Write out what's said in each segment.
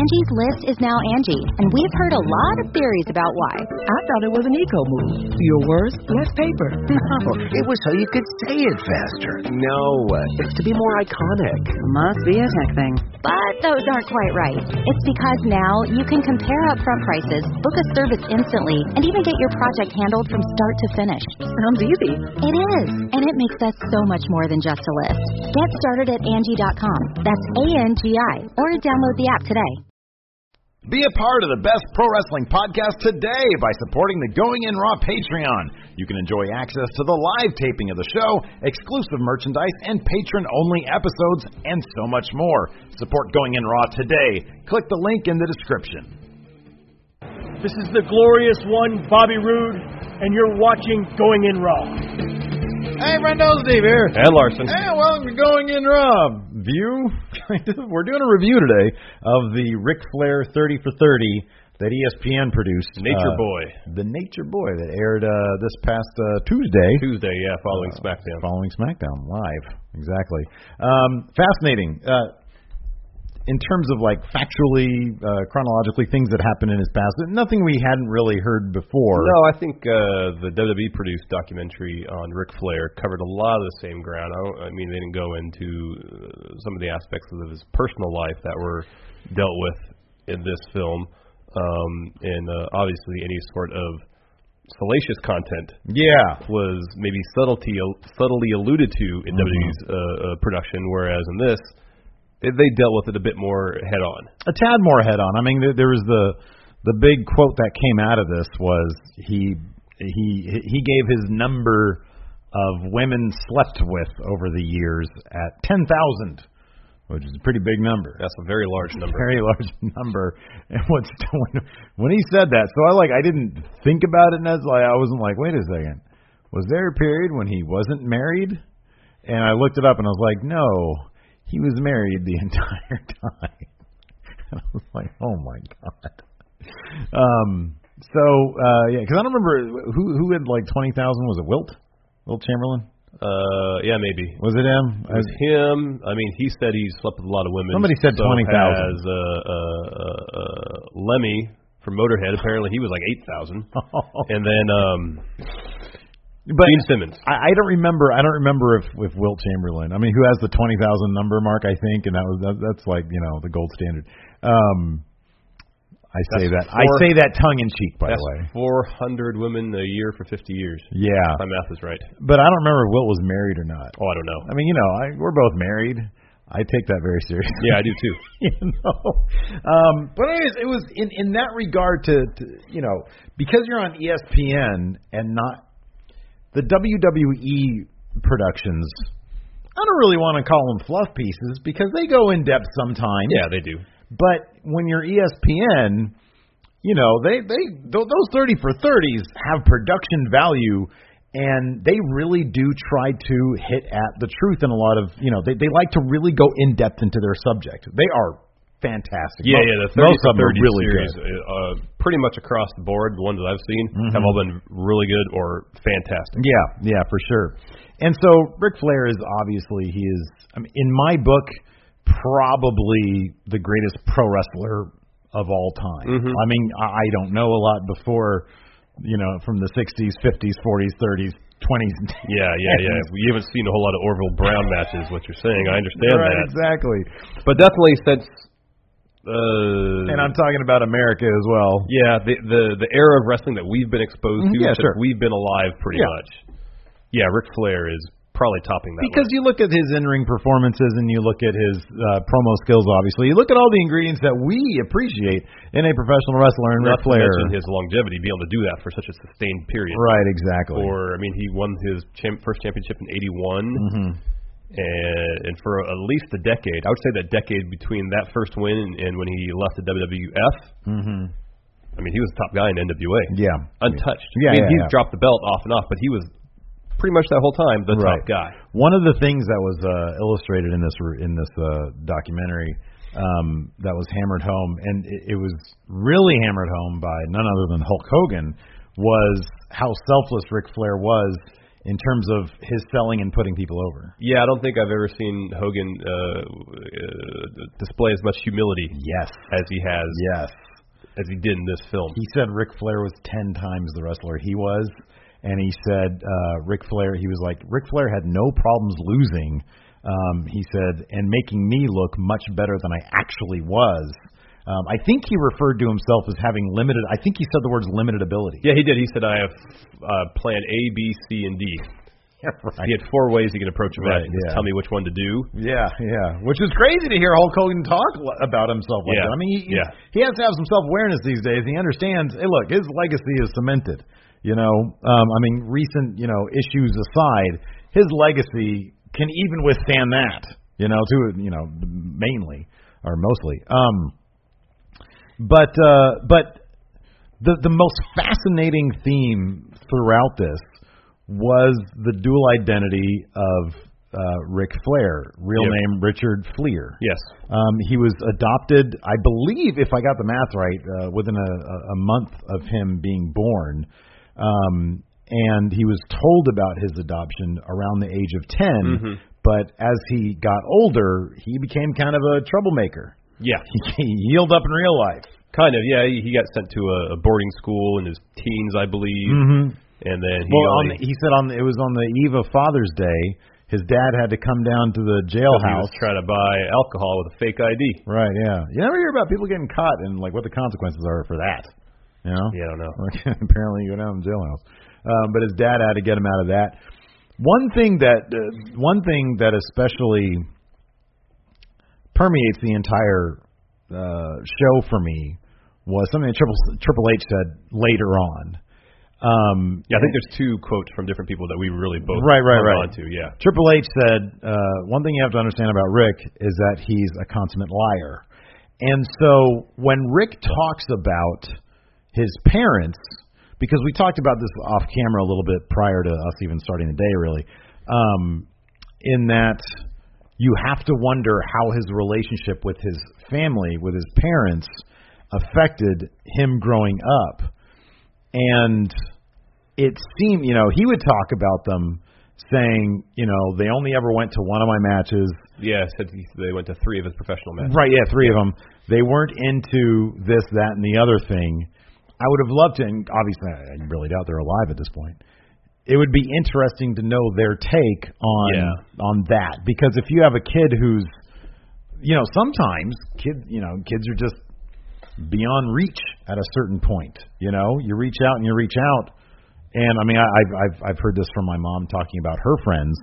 Angie's List is now Angie, and we've heard a lot of theories about why. I thought it was an eco move. Fewer words, less paper. No, it was so you could say it faster. No, it's to be more iconic. Must be a tech thing. But those aren't quite right. It's because now you can compare upfront prices, book a service instantly, and even get your project handled from start to finish. Sounds easy. It is, and it makes us so much more than just a list. Get started at Angie.com. That's ANGI, or download the app today. Be a part of the best pro wrestling podcast today by supporting the Going In Raw Patreon. You can enjoy access to the live taping of the show, exclusive merchandise, and patron-only episodes, and so much more. Support Going In Raw today. Click the link in the description. This is the glorious one, Bobby Roode, and you're watching Going In Raw. Hey, Brendo, Steve here. And Larson. Hey, welcome to Going In Raw. We're doing a review today of the Ric Flair 30 for 30 that ESPN produced. Nature Boy. The Nature Boy that aired this past Tuesday. Tuesday, yeah, following SmackDown. Following SmackDown, live. Exactly. Fascinating. In terms of like factually, chronologically, things that happened in his past, nothing we hadn't really heard before. No, I think the WWE produced documentary on Ric Flair covered a lot of the same ground. I mean, they didn't go into some of the aspects of his personal life that were dealt with in this film, and obviously any sort of salacious content. Yeah, was maybe subtly alluded to in WWE's production, whereas in this, they dealt with it a bit more head-on. A tad more head-on. I mean, there was the big quote that came out of this was he gave his number of women slept with over the years at 10,000, which is a pretty big number. That's a very large number. Very large number. And when he said that, so I didn't think about it, and I wasn't like, wait a second, was there a period when he wasn't married? And I looked it up, and I was like, no. He was married the entire time. I was like, oh my God. Yeah, because I don't remember who had like 20,000. Was it Wilt Chamberlain? Yeah, maybe. Was it him? It was him. I mean, he said he slept with a lot of women. Somebody said 20,000. As Lemmy from Motorhead, apparently he was like 8,000. And then but Gene Simmons. I don't remember if Wilt Chamberlain. I mean, who has the 20,000 number mark? I think, and that's like the gold standard. I say that tongue in cheek, by the way. 400 women a year for 50 years. Yeah, my math is right. But I don't remember if Wilt was married or not. Oh, I don't know. I mean, we're both married. I take that very seriously. Yeah, I do too. But anyways, it was in that regard to because you're on ESPN and not the WWE productions, I don't really want to call them fluff pieces because they go in depth sometimes. Yeah, they do. But when you're ESPN, those 30 for 30s have production value, and they really do try to hit at the truth in a lot of they like to really go in depth into their subject. They are fantastic. Yeah, the 30 most for of them 30 are really series, good. Pretty much across the board, the ones that I've seen have all been really good or fantastic. Yeah, for sure. And so Ric Flair is obviously in my book, probably the greatest pro wrestler of all time. I mean, I don't know a lot before, from the 60s, 50s, 40s, 30s, 20s. Yeah. You haven't seen a whole lot of Orville Brown matches, what you're saying. I understand that. Exactly. But definitely since... and I'm talking about America as well. Yeah, the era of wrestling that we've been exposed to since we've been alive pretty much. Yeah, Ric Flair is probably topping that because list. You look at his in-ring performances and you look at his promo skills, obviously. You look at all the ingredients that we appreciate in a professional wrestler, and Ric Flair. Not to mention his longevity, being able to do that for such a sustained period. Right, exactly. He won his first championship in 81, and for at least a decade. I would say that decade between that first win and when he left the WWF. I mean, he was the top guy in NWA. Yeah. Untouched. He's dropped the belt off and off, but he was pretty much that whole time the top guy. One of the things that was illustrated in this documentary that was hammered home, and it was really hammered home by none other than Hulk Hogan, was how selfless Ric Flair was in terms of his selling and putting people over. Yeah, I don't think I've ever seen Hogan display as much humility as he has. Yes. As he did in this film. He said Ric Flair was 10 times the wrestler he was, and he said Ric Flair had no problems losing. He said, and making me look much better than I actually was. I think he referred to himself as having limited. I think he said the words limited ability. Yeah, he did. He said, I have plan A, B, C, and D. Yeah, right. He had 4 ways he could approach a match. Yeah. Tell me which one to do. Yeah. Which is crazy to hear Hulk Hogan talk about himself like that. I mean, he has to have some self-awareness these days. He understands, hey, look, his legacy is cemented. I mean, recent, issues aside, his legacy can even withstand that, mainly or mostly. But the most fascinating theme throughout this was the dual identity of Ric Flair, real name Richard Fliehr. Yes. He was adopted, I believe, if I got the math right, within a month of him being born. And he was told about his adoption around the age of 10, but as he got older, he became kind of a troublemaker. Yeah. He healed up in real life. Kind of, yeah. He got sent to a boarding school in his teens, I believe. Mm-hmm. And then he said it was on the eve of Father's Day. His dad had to come down to the jailhouse. He was trying to buy alcohol with a fake ID. Right, yeah. You never hear about people getting caught and what the consequences are for that. Yeah, I don't know. Apparently you go down to the jailhouse. But his dad had to get him out of that. One thing that especially permeates the entire show for me was something that Triple H said later on. I think there's 2 quotes from different people that we really both right. onto. Yeah. Triple H said, one thing you have to understand about Rick is that he's a consummate liar. And so when Rick talks about his parents, because we talked about this off camera a little bit prior to us even starting the day, really, in that you have to wonder how his relationship with his family, with his parents, affected him growing up. And it seemed, he would talk about them saying, they only ever went to one of my matches. Yeah, said they went to 3 of his professional matches. Right, yeah, 3 of them. They weren't into this, that, and the other thing. I would have loved to, and obviously I really doubt they're alive at this point. It would be interesting to know their take on that, because if you have a kid who's, sometimes kids are just beyond reach at a certain point. You reach out and you reach out, and I mean I've heard this from my mom talking about her friends,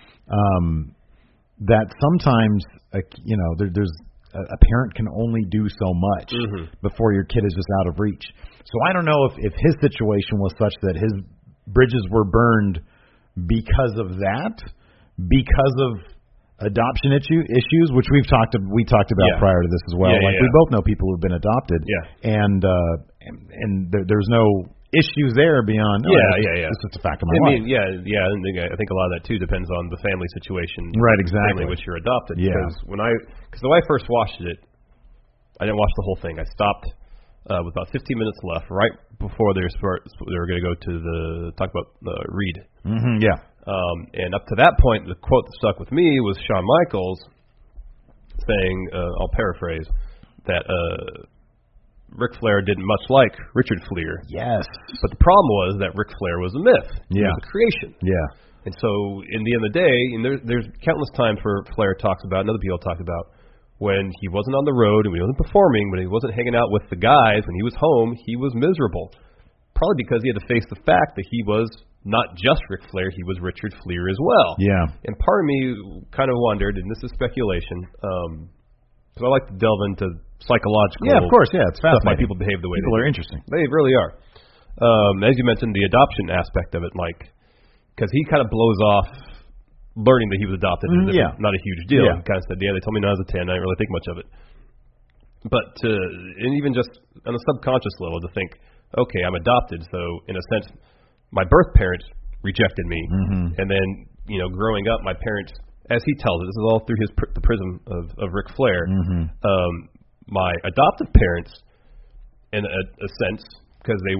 that sometimes there's a parent can only do so much before your kid is just out of reach. So I don't know if his situation was such that his bridges were burned because of that, because of adoption issues, which we talked about prior to this as well. We both know people who've been adopted, and there's no issues there beyond. It's just a fact of my life. I think a lot of that too depends on the family situation, right? Exactly, in which you're adopted. Yeah. Because the way I first watched it, I didn't watch the whole thing. I stopped with about 15 minutes left, right before they were going to go to talk about Reed. Mm-hmm, yeah. And up to that point, the quote that stuck with me was Shawn Michaels saying, I'll paraphrase, that Ric Flair didn't much like Richard Fliehr. Yes. But the problem was that Ric Flair was a myth. Yeah. He was a creation. Yeah. And so, in the end of the day, and there's countless times where Flair talks about, and other people talk about, when he wasn't on the road and when he wasn't performing, when he wasn't hanging out with the guys, when he was home, he was miserable. Probably because he had to face the fact that he was not just Ric Flair, he was Richard Fliehr as well. Yeah. And part of me kind of wondered, and this is speculation, because I like to delve into psychological of course, it's fascinating. Stuff, why people behave the way people they do. are interesting. They really are. As you mentioned, the adoption aspect of it, because he kind of blows off learning that he was adopted. Not a huge deal. Yeah. He kind of said, they told me when I was a 10, I didn't really think much of it. But and even just on a subconscious level to think, okay, I'm adopted, so in a sense, my birth parents rejected me, and then growing up, my parents, as he tells it, this is all through the prism of Ric Flair. My adoptive parents, in a sense, because they weren't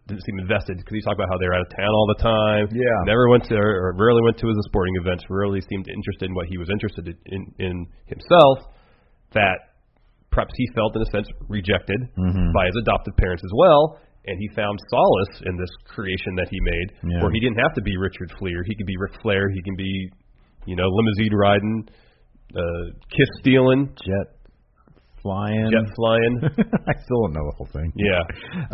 didn't seem invested because he talked about how they're out of town all the time. Yeah. Never went to or rarely went to his sporting events. Rarely seemed interested in what he was interested in himself. That perhaps he felt in a sense rejected by his adoptive parents as well. And he found solace in this creation that he made, where he didn't have to be Richard Fliehr. He could be Ric Flair. He can be, limousine riding, kiss stealing, jet flying. I still don't know the whole thing. Yeah.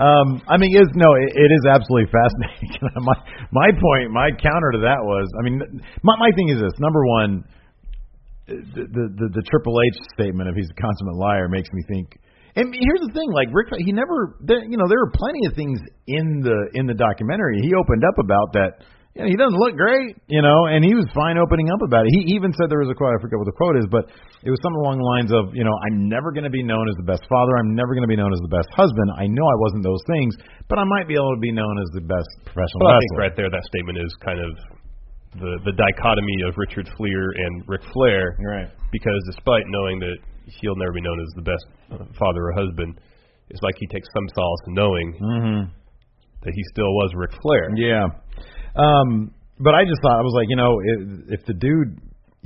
It is absolutely fascinating. My counter to that was, my thing is this. Number one, the Triple H statement of he's a consummate liar makes me think. And here's the thing, like Rick, he never, there were plenty of things in the documentary he opened up about that. He doesn't look great, and he was fine opening up about it. He even said there was a quote, I forget what the quote is, but it was something along the lines of, I'm never going to be known as the best father. I'm never going to be known as the best husband. I know I wasn't those things, but I might be able to be known as the best professional wrestler. I think right there, that statement is kind of the dichotomy of Richard Fliehr and Ric Flair. Right. Because despite knowing that he'll never be known as the best father or husband, it's like he takes some solace in knowing that he still was Ric Flair. Yeah. But I just thought, I was like, if the dude,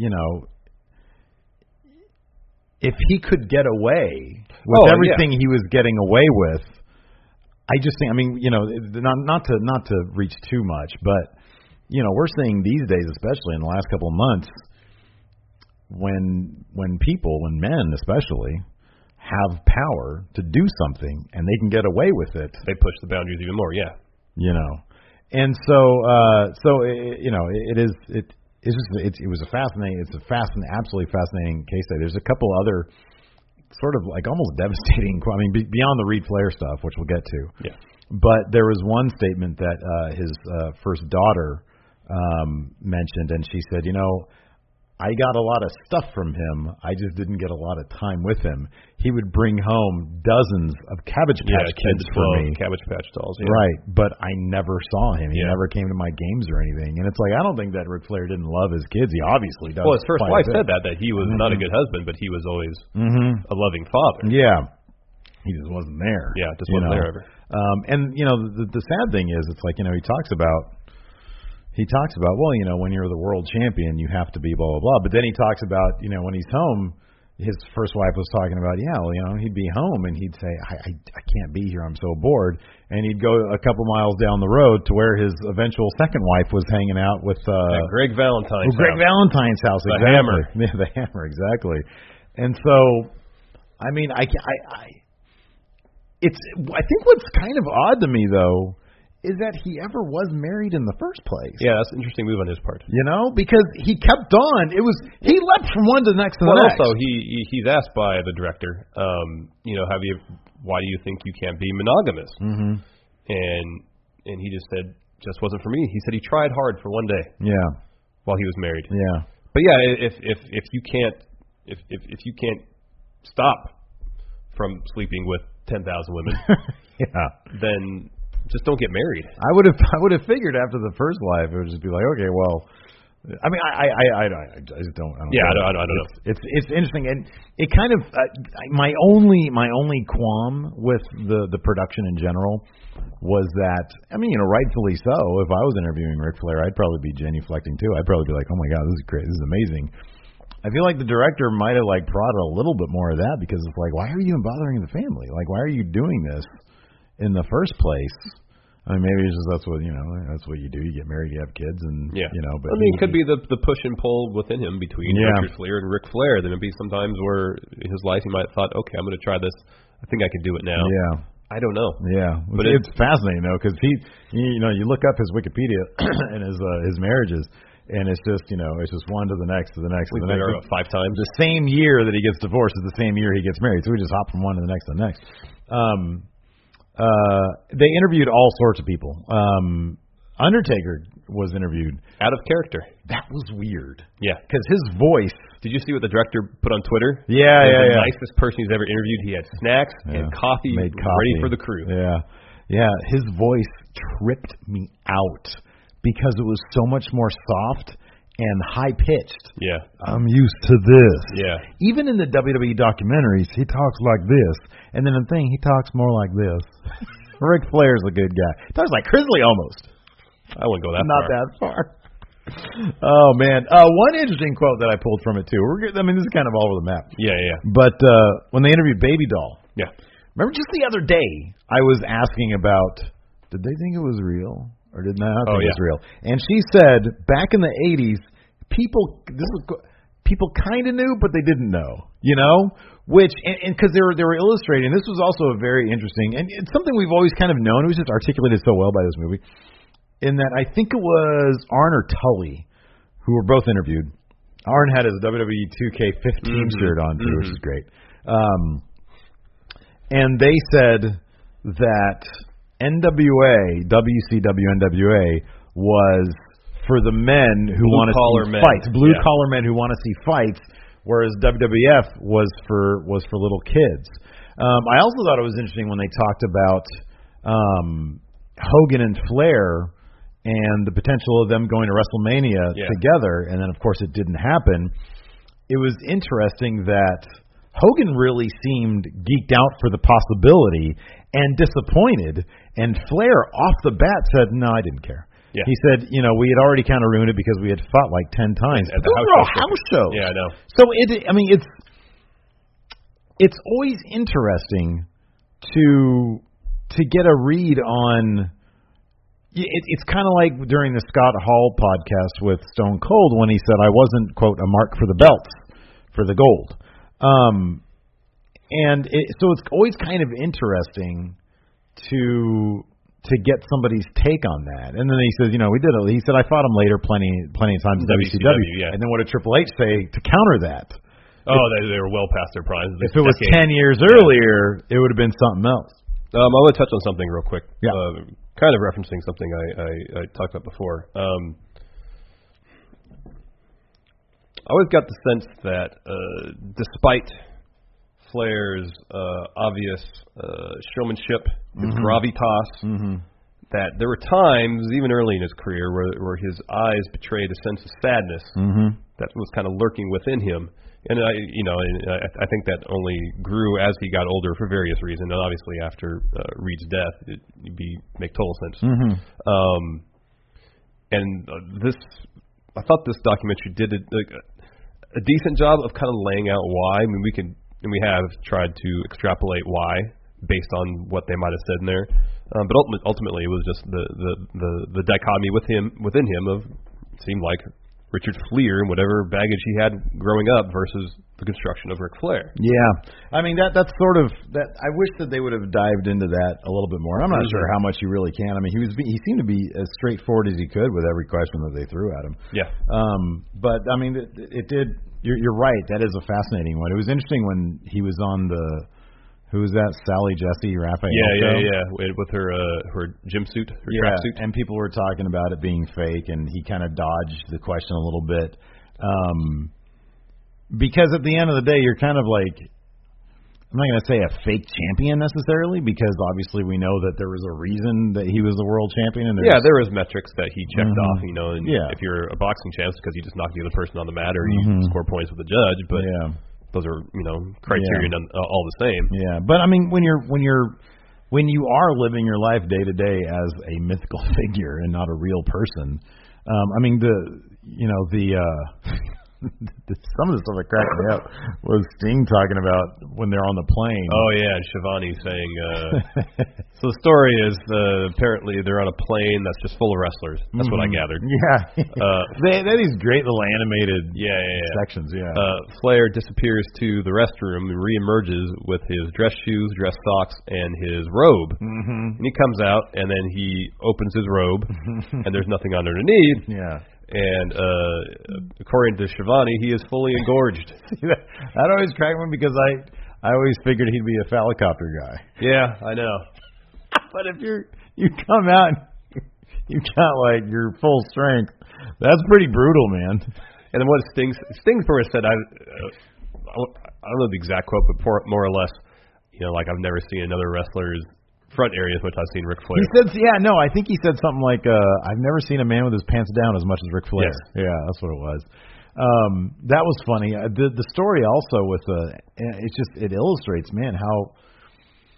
if he could get away with everything he was getting away with, I just think, not to reach too much, but, we're seeing these days, especially in the last couple of months, when men especially have power to do something and they can get away with it, they push the boundaries even more. Yeah. And so it was absolutely fascinating case study. There's a couple other sort of like almost devastating, beyond the Reed Flair stuff, which we'll get to. Yeah. But there was one statement that his first daughter mentioned, and she said, I got a lot of stuff from him. I just didn't get a lot of time with him. He would bring home dozens of Cabbage Patch Kids for me. Cabbage Patch dolls. Yeah. Right, but I never saw him. He never came to my games or anything. And it's like, I don't think that Ric Flair didn't love his kids. He obviously does. Well, his first wife said that he was not a good husband, but he was always a loving father. Yeah. He just wasn't there. Yeah, just wasn't there ever. And, the sad thing is, it's like, he talks about, when you're the world champion, you have to be blah, blah, blah. But then he talks about, when he's home, his first wife was talking about, he'd be home and he'd say, I can't be here. I'm so bored. And he'd go a couple miles down the road to where his eventual second wife was hanging out with Greg Valentine's house. Greg Valentine's house, the exactly. Hammer. Yeah, the Hammer, exactly. And so, I think what's kind of odd to me, though, is that he ever was married in the first place. Yeah, that's an interesting move on his part. Because he kept on. He leapt from one to the next to the next. Also, he's asked by the director, why do you think you can't be monogamous? Mm-hmm. And he just said, just wasn't for me. He said he tried hard for one day. Yeah. While he was married. Yeah. But yeah, if you can't stop from sleeping with 10,000 women, then just don't get married. I would have figured after the first wife it would just be like, okay, well, I just don't. I don't know. It's interesting, and it kind of my only qualm with the production in general was that rightfully so. If I was interviewing Ric Flair, I'd probably be genuflecting too. I'd probably be like, oh my god, this is great, this is amazing. I feel like the director might have prodded a little bit more of that, because it's like, why are you even bothering the family? Why are you doing this in the first place? Maybe it's just that's what you do. You get married, you have kids, and But it could be the push and pull within him between Richard Flair and Ric Flair. There would be some times where his life he might have thought, okay, I'm going to try this. I think I can do it now. Yeah. I don't know. Yeah, but it's fascinating though, because you look up his Wikipedia and his marriages. And it's just, it's just one to the next to the next to the next. 5 times. The same year that he gets divorced is the same year he gets married. So we just hop from one to the next to the next. They interviewed all sorts of people. Undertaker was interviewed. Out of character. That was weird. Yeah. Because his voice. Did you see what the director put on Twitter? Yeah. The nicest person he's ever interviewed. He had snacks and coffee ready for the crew. Yeah. Yeah. His voice tripped me out, because it was so much more soft and high-pitched. Yeah. I'm used to this. Yeah. Even in the WWE documentaries, he talks like this. And then the thing, he talks more like this. Ric Flair's a good guy. Talks like Grizzly almost. I wouldn't go that Not far. that far. Oh man, one interesting quote that I pulled from it too. This is kind of all over the map. Yeah. But when they interviewed Baby Doll, Yeah. remember just the other day I was asking about, did they think it was real or did they not think it was real? And she said back in the 80s, people kind of knew, but they didn't know. You know, which and because they were illustrating. This was also a very interesting and it's something we've always kind of known. It was just articulated so well by this movie. In that, I think it was Arn or Tully who were both interviewed. Arn had his WWE 2K15 shirt on too, which is great. And they said that NWA, WCW NWA, was for the men who want to see fights, blue-collar men who want to see fights, whereas WWF was for little kids. I also thought it was interesting when they talked about Hogan and Flair and the potential of them going to WrestleMania together, and then, of course, it didn't happen. It was interesting that Hogan really seemed geeked out for the possibility and disappointed, and Flair, off the bat, said, no, I didn't care. Yeah. He said, we had already kind of ruined it because we had fought like 10 times. At the house shows. Yeah, I know. So, it's always interesting to get a read on... It's kind of like during the Scott Hall podcast with Stone Cold when he said, I wasn't, quote, a mark for the belts, for the gold. So it's always kind of interesting to get somebody's take on that. And then he says, we did it. He said, I fought him later plenty of times in WCW. Yeah. And then what did Triple H say to counter that? Oh, they were well past their prime. If it was 10 years earlier, it would have been something else. I want to touch on something real quick. Yeah. Kind of referencing something I talked about before. I always got the sense that despite Flair's obvious showmanship, his gravitas, that there were times, even early in his career, where his eyes betrayed a sense of sadness that was kind of lurking within him. And I think that only grew as he got older for various reasons. And obviously, after Reed's death, it make total sense. I thought this documentary did a decent job of kind of laying out why. I mean, we have tried to extrapolate why based on what they might have said in there. But ultimately, it was just the dichotomy within him of it seemed like Richard Fliehr and whatever baggage he had growing up versus the construction of Ric Flair. Yeah, I mean that's sort of that. I wish that they would have dived into that a little bit more. I'm not sure how much you really can. I mean, he seemed to be as straightforward as he could with every question that they threw at him. Yeah. But I mean, it did. You're right. That is a fascinating one. It was interesting when he was on the. Who was that? Sally Jesse Raphael? Yeah. With her gym suit, her tracksuit. And people were talking about it being fake, and he kind of dodged the question a little bit. Because at the end of the day, you're kind of like, I'm not going to say a fake champion necessarily, because obviously we know that there was a reason that he was the world champion. And there was metrics that he checked off. And if you're a boxing champ, it's because you just knock the other person on the mat or you score points with the judge. But those are, criteria all the same. Yeah, but I mean, when you are living your life day to day as a mythical figure and not a real person, I mean, some of the stuff that cracked me up was Sting talking about when they're on the plane. Oh yeah, and Shivani saying. So the story is apparently they're on a plane that's just full of wrestlers. That's what I gathered. Yeah, that is great little animated sections. Yeah. Flair disappears to the restroom and reemerges with his dress shoes, dress socks, and his robe. And he comes out and then he opens his robe and there's nothing underneath. Yeah. And according to Shivani, he is fully engorged. That always cracked me because I always figured he'd be a phallicopter guy. Yeah, I know. But if you come out and you got like your full strength, that's pretty brutal, man. And then what Sting sort of said, I don't know the exact quote, but more or less, like I've never seen another wrestler's front area as much I've seen Ric Flair. He said, I think he said something like, I've never seen a man with his pants down as much as Ric Flair. Yes. Yeah, that's what it was. That was funny. The story also with it illustrates, man, how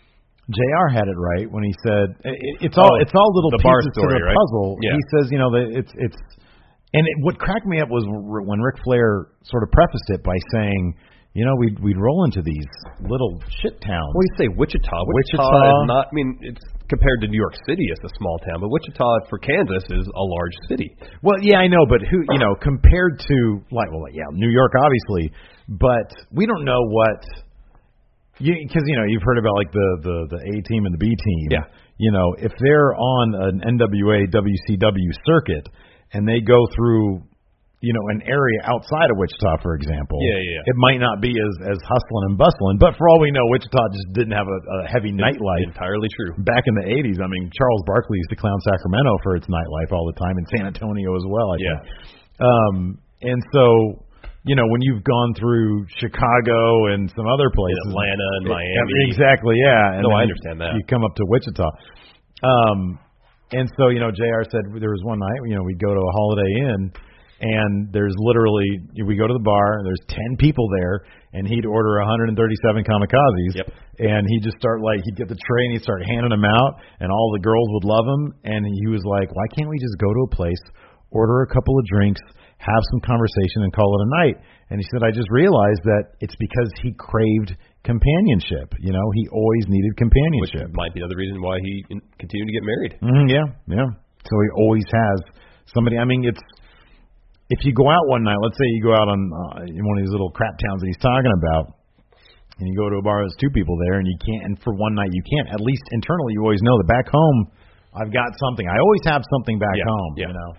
JR had it right when he said it's all little the pieces bar to story, the right? puzzle. Yeah. He says, it's what cracked me up was when Ric Flair sort of prefaced it by saying, we'd roll into these little shit towns. Well, you say Wichita. Wichita is not. I mean, it's compared to New York City, it's a small town, but Wichita for Kansas is a large city. Well, yeah, I know, but compared to New York, obviously, but we don't know what. Because you've heard about like the A team and the B team. Yeah. If they're on an NWA WCW circuit and they go through an area outside of Wichita, for example, it might not be as hustling and bustling. But for all we know, Wichita just didn't have a heavy nightlife. Entirely true. Back in the 80s, I mean, Charles Barkley used to clown Sacramento for its nightlife all the time, and San Antonio as well, I think. And so, when you've gone through Chicago and some other places. Atlanta and Miami. Exactly, yeah. And I understand that. You come up to Wichita. And so, JR said there was one night, we'd go to a Holiday Inn, and there's literally, we go to the bar, and there's 10 people there, and he'd order 137 kamikazes. Yep. And he'd just start he'd get the tray, and he'd start handing them out, and all the girls would love him. And he was like, why can't we just go to a place, order a couple of drinks, have some conversation, and call it a night? And he said, I just realized that it's because he craved companionship. He always needed companionship. Which might be another reason why he continued to get married. Yeah. So he always has somebody. I mean, if you go out one night, let's say you go out on in one of these little crap towns that he's talking about, and you go to a bar, there's two people there, and you can't, and for one night you can't, at least internally you always know that back home I've got something. I always have something back home,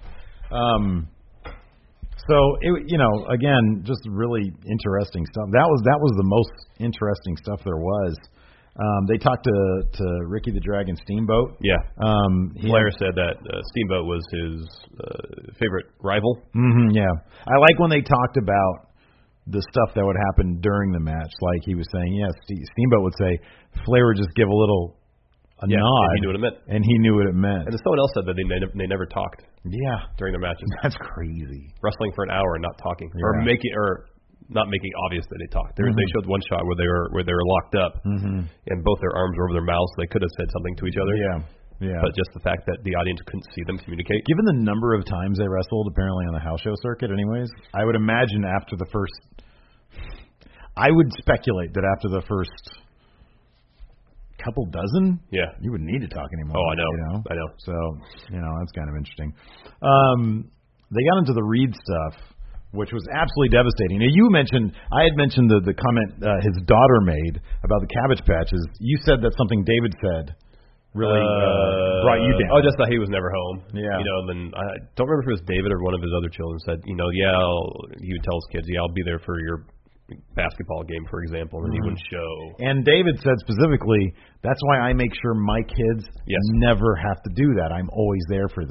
So again, just really interesting stuff. That was the most interesting stuff there was. They talked to Ricky the Dragon Steamboat. Yeah. Flair said that Steamboat was his favorite rival. Mm-hmm, yeah. I like when they talked about the stuff that would happen during the match. Like he was saying, Steamboat would say, Flair would just give a nod. And he knew what it meant. And he knew what it meant. And someone else said that they never talked. Yeah. During their matches. That's crazy. Wrestling for an hour and not talking. Yeah. Not making obvious that they talked. They showed one shot where they were locked up, and both their arms were over their mouths. They could have said something to each other. Yeah. But just the fact that the audience couldn't see them communicate. Given the number of times they wrestled, apparently on the house show circuit, anyways, I would imagine after the first. I would speculate that after the first couple dozen, you wouldn't need to talk anymore. Oh, I know. I know. So that's kind of interesting. They got into the Reed stuff, which was absolutely devastating. Now, I had mentioned the comment his daughter made about the Cabbage Patches. You said that something David said really brought you down. Oh, just that he was never home. Yeah. Then I don't remember if it was David or one of his other children said, he would tell his kids, I'll be there for your basketball game, for example, and he wouldn't show. And David said specifically, that's why I make sure my kids never have to do that. I'm always there for them.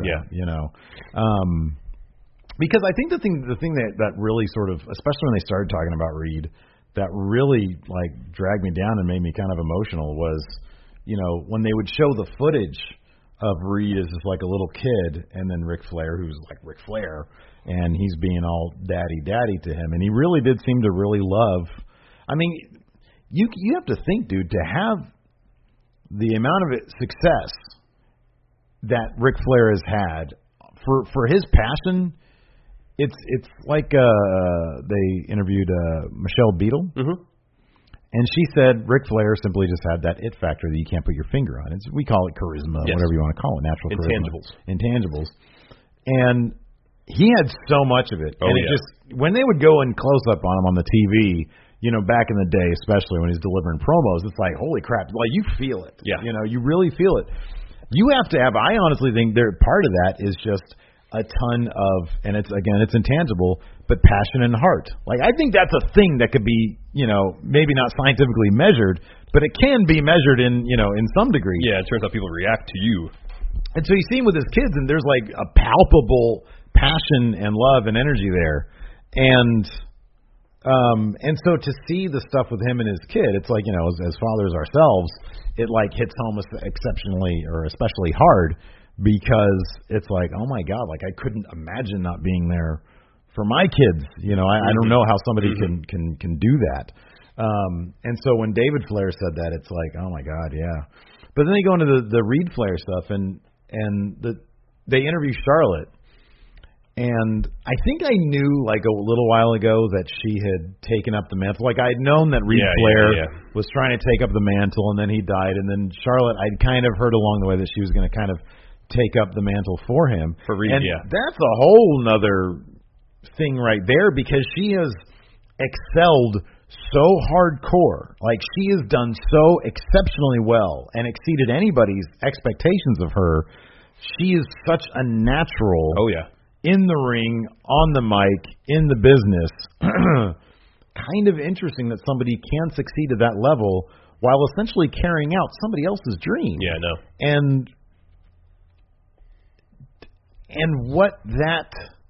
Because I think the thing that really sort of, especially when they started talking about Reed, that really dragged me down and made me kind of emotional was, when they would show the footage of Reed as just like a little kid, and then Ric Flair, who's like Ric Flair, and he's being all daddy to him, and he really did seem to really love. I mean, you have to think, dude, to have the amount of success that Ric Flair has had for his passion. It's like they interviewed Michelle Beadle, and she said Ric Flair simply just had that it factor that you can't put your finger on. We call it charisma, whatever you want to call it, natural intangibles. And he had so much of it, just when they would go in close up on him on the TV, back in the day, especially when he's delivering promos, it's like holy crap, you feel it, you really feel it. You have to have. I honestly think part of that is just a ton of, and it's intangible, but passion and heart. I think that's a thing that could be, maybe not scientifically measured, but it can be measured in some degree. Yeah, it turns out people react to you. And so you see him with his kids, and there's a palpable passion and love and energy there. And so to see the stuff with him and his kid, it's as fathers ourselves, it hits home exceptionally or especially hard. Because it's oh my God, I couldn't imagine not being there for my kids. I don't know how somebody can do that. And so when David Flair said that, it's like, oh my God, yeah. But then they go into the Reed Flair stuff, and they interview Charlotte. And I think I knew like a little while ago that she had taken up the mantle. Like I'd known that Reed Flair was trying to take up the mantle, and then he died. And then Charlotte, I'd kind of heard along the way that she was going to kind of take up the mantle for him. For Reed, and that's a whole nother thing right there, because she has excelled so hardcore. Like she has done so exceptionally well and exceeded anybody's expectations of her. She is such a natural. Oh yeah. In the ring, on the mic, in the business. Kind of interesting that somebody can succeed at that level while essentially carrying out somebody else's dream. Yeah, no. And what that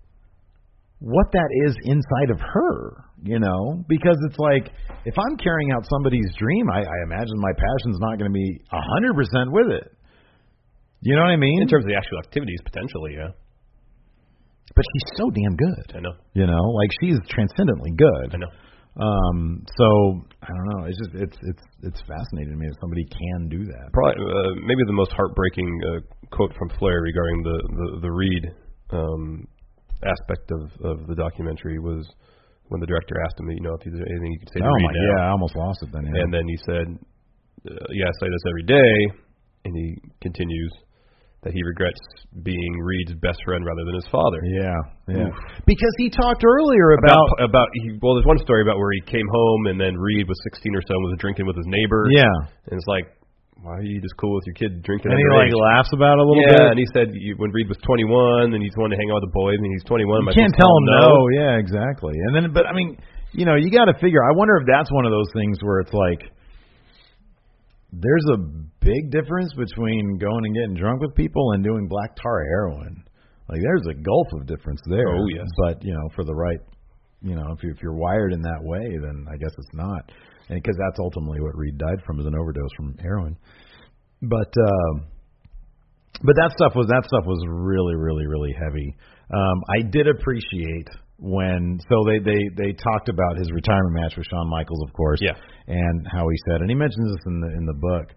is inside of her, you know? Because it's like, if I'm carrying out somebody's dream, I imagine my passion's not going to be 100% with it. You know what I mean? In terms of the actual activities, potentially, yeah. But she's so damn good. I know. You know, like she's transcendently good. I know. So I don't know. It's just it's fascinating to me that somebody can do that. Probably maybe the most heartbreaking quote from Flair regarding the Reed aspect of the documentary was when the director asked him, you know, if there's anything you could say to Reed now. Yeah, I almost lost it then. Yeah. And then he said, "Yeah, I say this every day," and he continues that he regrets being Reed's best friend rather than his father. Yeah. Because he talked earlier about well, there's one story about where he came home and then Reed was 16 or so and was drinking with his neighbor. Yeah. And it's like, why are you just cool with your kid drinking? And he like laughs about it a little bit. Yeah, and he said when Reed was 21 and he just wanted to hang out with the boys, and he's 21. You can't tell him no. Yeah, exactly. And then, but I mean, you know, you got to figure. I wonder if that's one of those things where it's like, there's a big difference between going and getting drunk with people and doing black tar heroin. Like there's a gulf of difference there. Oh yes. But you know, for the right, you know, if you're wired in that way, then I guess it's not. And because that's ultimately what Reed died from, is an overdose from heroin. But that stuff was really, really, really heavy. I did appreciate when they talked about his retirement match with Shawn Michaels, of course, and how he said, and he mentions this in the book,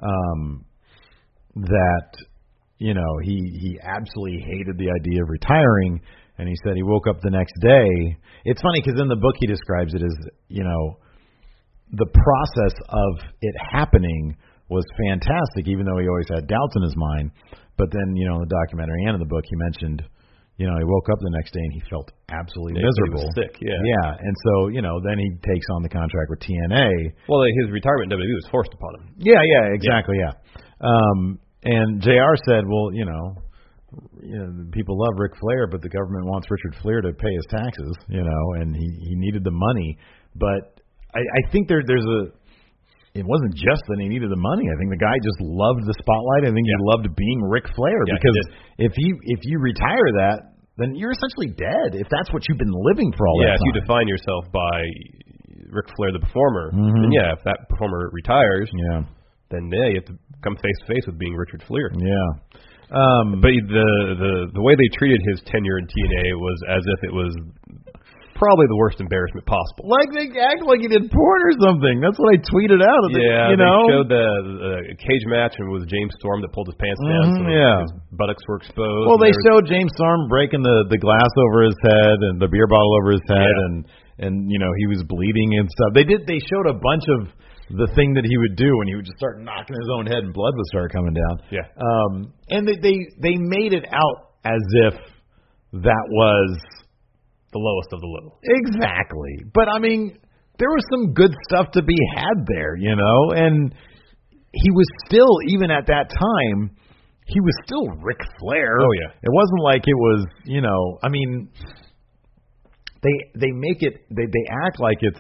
that you know he absolutely hated the idea of retiring, and he said he woke up the next day. It's funny because in the book he describes it as, you know, the process of it happening was fantastic, even though he always had doubts in his mind. But then, you know, in the documentary and in the book, he mentioned, you know, he woke up the next day and he felt absolutely miserable. He was sick, yeah. Yeah, and so, you know, then he takes on the contract with TNA. Well, his retirement in WWE was forced upon him. Yeah, exactly, yeah. And JR said, well, you know, people love Ric Flair, but the government wants Richard Flair to pay his taxes, you know, and he needed the money. But I think there's it wasn't just that he needed the money. I think the guy just loved the spotlight. I think he loved being Ric Flair, because if you retire that, then you're essentially dead. If that's what you've been living for all that time. If you define yourself by Ric Flair the performer, then if that performer retires, then you have to come face to face with being Richard Flair. Yeah. But the way they treated his tenure in TNA was as if it was probably the worst embarrassment possible. Like they act like he did porn or something. That's what I tweeted out. Yeah, you know? They showed the cage match, and it was James Storm that pulled his pants down, so his buttocks were exposed. Well, they showed James Storm breaking the glass over his head and the beer bottle over his head, and you know, he was bleeding and stuff. They showed a bunch of the thing that he would do, and he would just start knocking his own head, and blood would start coming down. Yeah. And they made it out as if that was the lowest of the low. Exactly. But I mean, there was some good stuff to be had there, you know, and he was still, even at that time, he was still Ric Flair. Oh yeah. It wasn't like it was, you know, I mean, they make it, they act like it's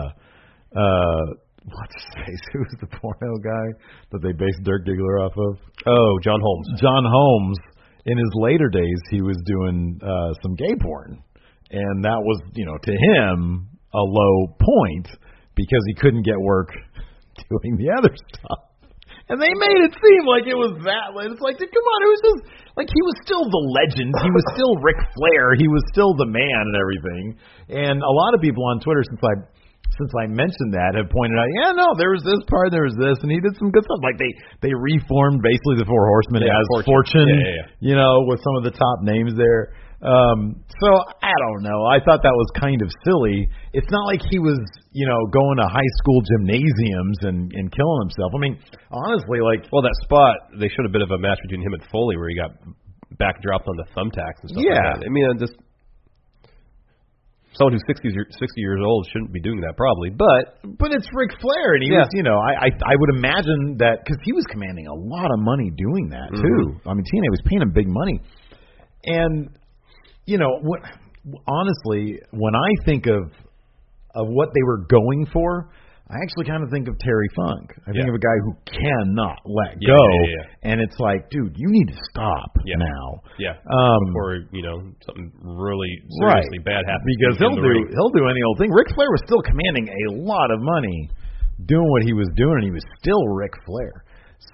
what's his face? Who's the porno guy that they based Dirk Diggler off of? Oh, John Holmes. John Holmes. In his later days, he was doing some gay porn. And that was, you know, to him, a low point because he couldn't get work doing the other stuff. And they made it seem like it was that. It's like, come on, it was just, like, he was still the legend. He was still Ric Flair. He was still the man and everything. And a lot of people on Twitter, since I since I mentioned that, have pointed out, yeah, no, there was this part, there was this, and he did some good stuff. Like they reformed basically the Four Horsemen as Fortune, you know, with some of the top names there. So I don't know. I thought that was kind of silly. It's not like he was, you know, going to high school gymnasiums and killing himself. I mean, honestly, like, well, that spot, they showed a bit of a match between him and Foley where he got backdropped on the thumbtacks and stuff like that. I mean, just someone who's 60 years old shouldn't be doing that probably, but it's Ric Flair, and he was, you know, I would imagine that because he was commanding a lot of money doing that too. I mean, TNA was paying him big money, and you know, honestly, when I think of what they were going for, I actually kind of think of Terry Funk. I think of a guy who cannot let go, and it's like, dude, you need to stop now. Before, you know, something really seriously bad happens. Because he'll do any old thing. Ric Flair was still commanding a lot of money doing what he was doing, and he was still Ric Flair.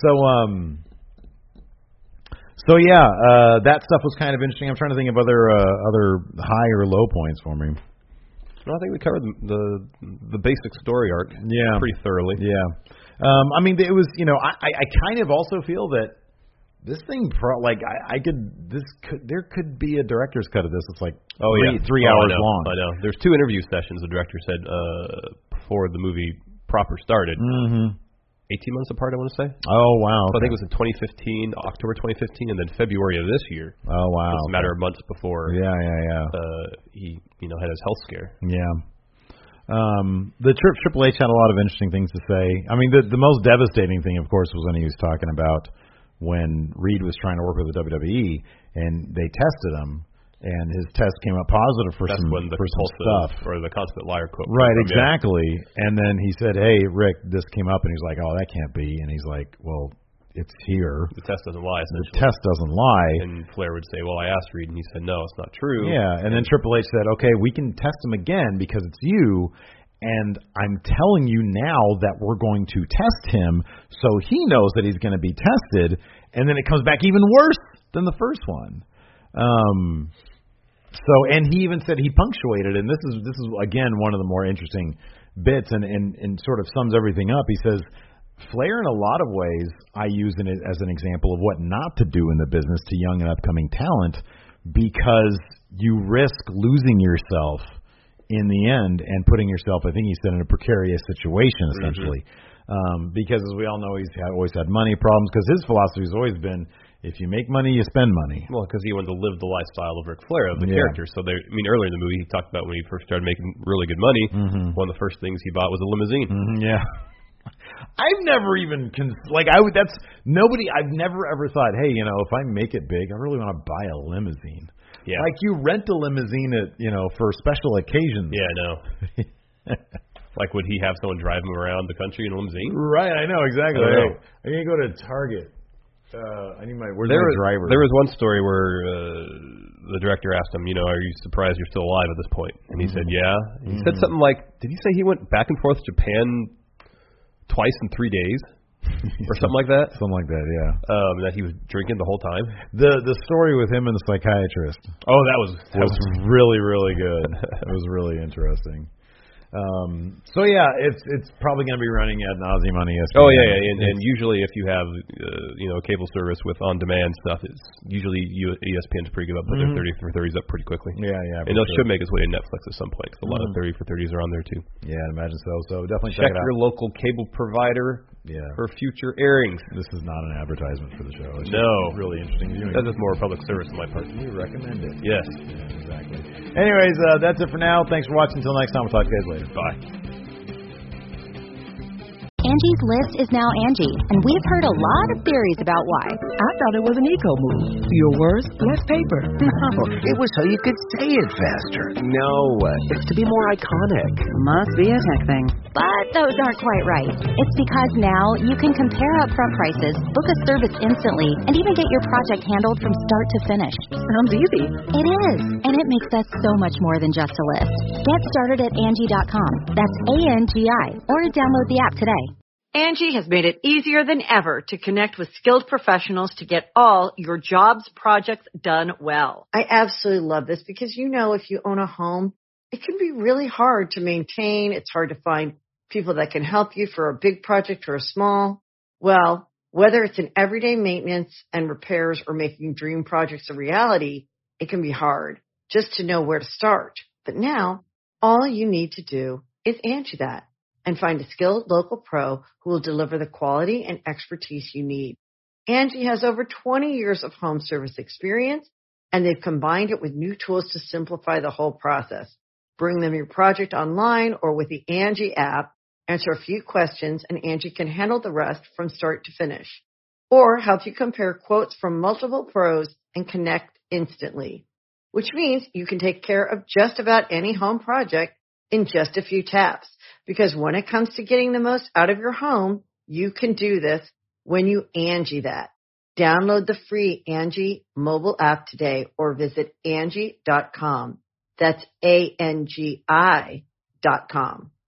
So that stuff was kind of interesting. I'm trying to think of other high or low points for me. Well, I think we covered the basic story arc pretty thoroughly. Yeah. I mean, it was, you know, I kind of also feel that this thing, there could be a director's cut of this. It's like three hours long. I know. There's 2 interview sessions, the director said, before the movie proper started. 18 months apart, I want to say. Oh, wow. So I think it was in 2015, October 2015, and then February of this year. Oh, wow. It's a matter of months before he, you know, had his health scare. Yeah. The Triple H had a lot of interesting things to say. I mean, the most devastating thing, of course, was when he was talking about when Reed was trying to work with the WWE, and they tested him, and his test came up positive for some stuff. Or the Consummate Liar quote. Right, exactly. And then he said, hey, Rick, this came up, and he's like, oh, that can't be. And he's like, well, it's here. The test doesn't lie, essentially. The test doesn't lie. And Flair would say, well, I asked Reed, and he said, no, it's not true. Yeah, and then Triple H said, okay, we can test him again because it's you, and I'm telling you now that we're going to test him so he knows that he's going to be tested, and then it comes back even worse than the first one. So, and he even said he punctuated, and this is again one of the more interesting bits, and sort of sums everything up. He says, Flair, in a lot of ways, I use it as an example of what not to do in the business to young and upcoming talent, because you risk losing yourself in the end and putting yourself, I think he said, in a precarious situation, essentially. Because as we all know, he's always had money problems, because his philosophy has always been, if you make money, you spend money. Well, because he wanted to live the lifestyle of Ric Flair, of the character. So, earlier in the movie, he talked about when he first started making really good money, one of the first things he bought was a limousine. I've never even I've never ever thought, hey, you know, if I make it big, I really want to buy a limousine. Yeah. Like, you rent a limousine for special occasions. Yeah, I know. Like, would he have someone drive him around the country in a limousine? Right, I know, exactly. I'm going to go to Target. Where's my driver? There was one story where the director asked him, you know, are you surprised you're still alive at this point? And he said, yeah. He said something like, did he say he went back and forth to Japan twice in 3 days? Or something like that? Something like that, yeah. That he was drinking the whole time? The story with him and the psychiatrist. Oh, that was really, really good. It was really interesting. So yeah, it's probably going to be running ad nauseum on ESPN. Oh yeah, and usually if you have a cable service with on-demand stuff, it's usually ESPN's pretty good about putting their 30 for 30s up pretty quickly. Yeah, and those should make its way to Netflix at some point. Cause a lot of 30 for 30s are on there too. Yeah, I imagine so. So definitely check it out. your local cable provider. Yeah. For future airings. This is not an advertisement for the show. It's really interesting viewing. That's just more public service on my part. You recommend it. Yes. Yeah, exactly. Anyways, that's it for now. Thanks for watching. Until next time, we'll talk to you guys later. Bye. Angie's List is now Angie, and we've heard a lot of theories about why. I thought it was an eco move. Fewer words, less paper. No, it was so you could say it faster. No, it's to be more iconic. Must be a tech thing. But those aren't quite right. It's because now you can compare upfront prices, book a service instantly, and even get your project handled from start to finish. Sounds easy. It is, and it makes us so much more than just a list. Get started at Angie.com. That's ANGI, or download the app today. Angie has made it easier than ever to connect with skilled professionals to get all your jobs projects done well. I absolutely love this because, you know, if you own a home, it can be really hard to maintain. It's hard to find people that can help you for a big project or a small. Well, whether it's in everyday maintenance and repairs or making dream projects a reality, it can be hard just to know where to start. But now, all you need to do is Angie that and find a skilled local pro who will deliver the quality and expertise you need. Angie has over 20 years of home service experience, and they've combined it with new tools to simplify the whole process. Bring them your project online or with the Angie app, answer a few questions, and Angie can handle the rest from start to finish. Or help you compare quotes from multiple pros and connect instantly, which means you can take care of just about any home project in just a few taps. Because when it comes to getting the most out of your home, you can do this when you Angie that. Download the free Angie mobile app today or visit Angie.com. That's ANGI.com.